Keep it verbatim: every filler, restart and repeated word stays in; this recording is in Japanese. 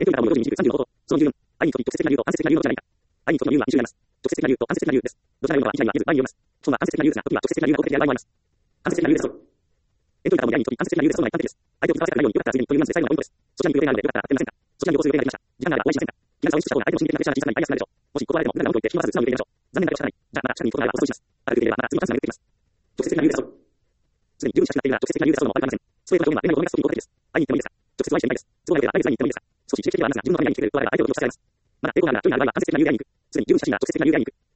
エントリータブの上位に軸さんじゅうの方と、その理由よん、愛にとって直接的な理由と間接的な理由のどちらがいいか。愛にとっての理由はに種類あります。直接的な理由と間接的な理由です。どちらがいいのかは以下には言えず、愛によります。本は間接的な理由ですが、時には直接的な理由が目的である場合もあります。間接的な理由ですと。エントリータブの愛にとって間接的な理由ですとのが一般的です。相手を気づかせないようによかったら次にというまずで最後のポイントです。そちらに行く予定があるのでよかったらやってみませんか。そちらにご通予定ができました。時間があれば応援しませんか。時間差を意識した方が相手の心理的なプレッシャーが小さなに倍安くなるでしょう。もし断られても無駄なことを言って、暇さず素直に言ってみます。残念なことはない。じゃあ、また近くに行くことがあればお誘いします。ある程度ではまた次のチャンスが出てきます。直接的な理由ですと。すでに十分しかなっているなら直接的な理由ですとのも悪くありません。ストレートな表現は恋愛を思い出すときに効果的です。会いに行ってもいいですか。直接は愛してみたいです。都合が良ければ愛でさえに行ってもいいですか。少し刺激的ではありますが、自分のために会いに来てくれるとあれば相手を利用させられます。まだ抵抗があるならというのであれば間接的な理由で会いに行く。すでに十分しかしなら直接的な理由で会いに行く。